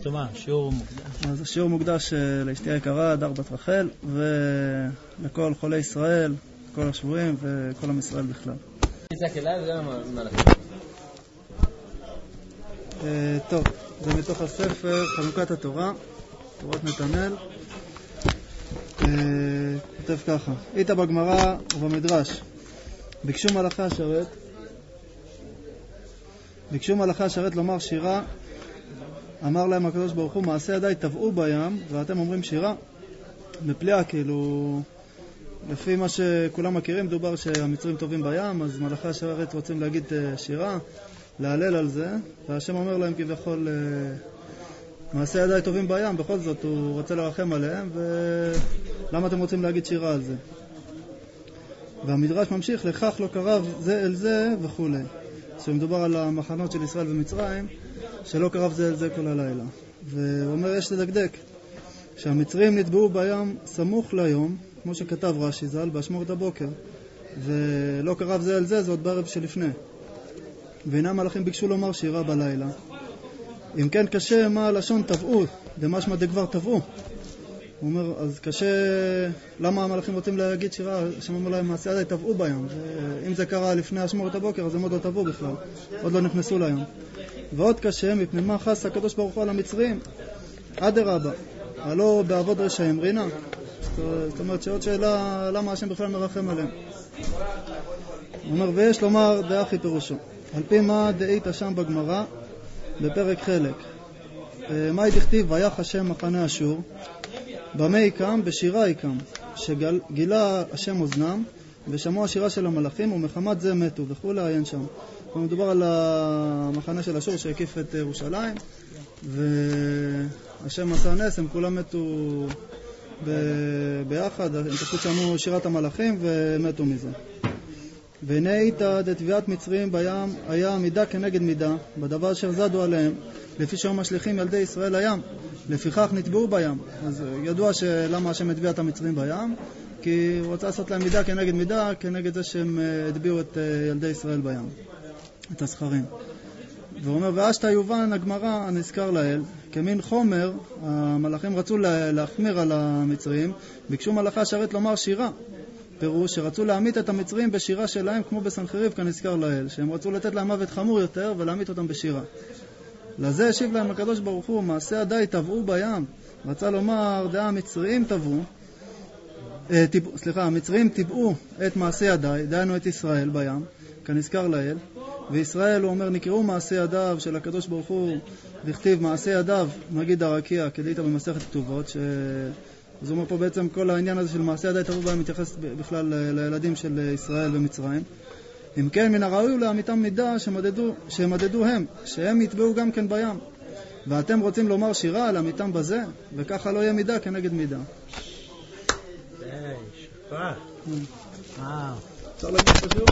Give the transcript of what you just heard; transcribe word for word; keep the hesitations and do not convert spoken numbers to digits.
מה? שיעור מוקדש. אז השיעור מוקדש לאשתי היקרה, דר בת רחל, ולכל חולי ישראל, כל השבויים וכל עם ישראל בכלל. טוב, זה מתוך הספר חנוכת התורה, תורת נתנאל. כותב ככה: איתה בגמרא ובמדרש, ביקשו מלאכי השרת, ביקשו מלאכי השרת לומר שירה, אמר להם הקדוש ברוך הוא, מעשה ידיי טבעו בים ואתם אומרים שירה. בפליאה, כאילו לפי מה שכולם מכירים, דובר שהמצרים טובים בים, אז מלאכי השרת רוצים להגיד שירה, להלל על זה, והשם אומר להם כביכול, מעשה ידיי טובים בים, בכל זאת הוא רוצה לרחם עליהם, ולמה אתם רוצים להגיד שירה על זה? והמדרש ממשיך, לכך לא קרב זה אל זה וכו'. שמדובר על המחנות של ישראל ומצרים, שלא קרב זה אל זה כל הלילה. והוא אומר, יש לדקדק, שהמצרים נטבעו בים סמוך ליום, כמו שכתב רש"י ז"ל, באשמורת הבוקר, ולא קרב זה אל זה, זה עוד בערב שלפני. והנה מלאכים ביקשו לומר שירה בלילה. אם כן קשה, מה הלשון טבעו? דמשמע דכבר טבעו. הוא אומר, אז קשה, למה המלאכים רוצים להגיד שירה? שם אומר להם, מעשה ידיי טבעו בים. אם זה קרה לפני אשמורת הבוקר, אז הם עוד לא טבעו בכלל. עוד לא נכנסו לים. ועוד קשה, מפני מה חס הקדוש ברוך הוא על המצרים? אדרבה, הלא בעבוד רשעים רינה. זאת אומרת שעוד שאלה, למה השם בכלל מרחם עליהם? הוא אומר, ויש לומר דאחי פירושו. על פי מה דאית שם בגמרא, בפרק חלק. מה דכתיב, ויך השם מחנה אשור, במה יקם? בשירה יקם, שגילה השם אוזנם, ושמעו השירה של המלאכים, ומחמת זה מתו, וכו' לעיין שם. מדובר על המחנה של אשור שהקיף את ירושלים, והשם עשה נס, הם כולם מתו ב- ביחד, הם פשוט שמעו שירת המלאכים ומתו מזה. והנה איתה דתביעת מצרים בים היה מידה כנגד מידה, בדבר אשר זדו עליהם, לפי שהם משליכים ילדי ישראל לים, לפיכך נטבעו בים. אז ידוע שלמה השם התביע את המצרים בים, כי הוא רוצה לעשות להם מידה כנגד מידה, כנגד זה שהם התביעו את ילדי ישראל בים, את הזכרים. והוא אומר, ואשתה יובן הגמרא הנזכר לאל, כמין חומר, המלאכים רצו להחמיר על המצרים, ביקשו מלאכי השרת לומר שירה, פירוש שרצו להמית את המצרים בשירה שלהם, כמו בסנחריב כנזכר לאל, שהם רצו לתת להם מוות חמור יותר ולהמית אותם בשירה. לזה השיב להם הקדוש ברוך הוא, מעשה ידיי טבעו בים. רצה לומר, דעה המצרים טבעו, אה, טיב, סליחה, המצרים טיבעו את מעשה ידיי, דהיינו את ישראל בים, כנזכר לאל, וישראל, הוא אומר, נקראו מעשה ידיו של הקדוש ברוך הוא, לכתיב מעשה ידיו, מגיד הרקיע, כדאית במסכת כתובות, ש... אז הוא אומר פה בעצם כל העניין הזה של מעשה ידיי טבעו בהם מתייחס בכלל לילדים של ישראל ומצרים. אם כן, מן הראוי להמיתם מידה שמדדו, שמדדו הם, שהם יטבעו גם כן בים. ואתם רוצים לומר שירה להמיתם בזה, וככה לא יהיה מידה כנגד מידה. די, שפע. וואו. אפשר להגיד פשוט?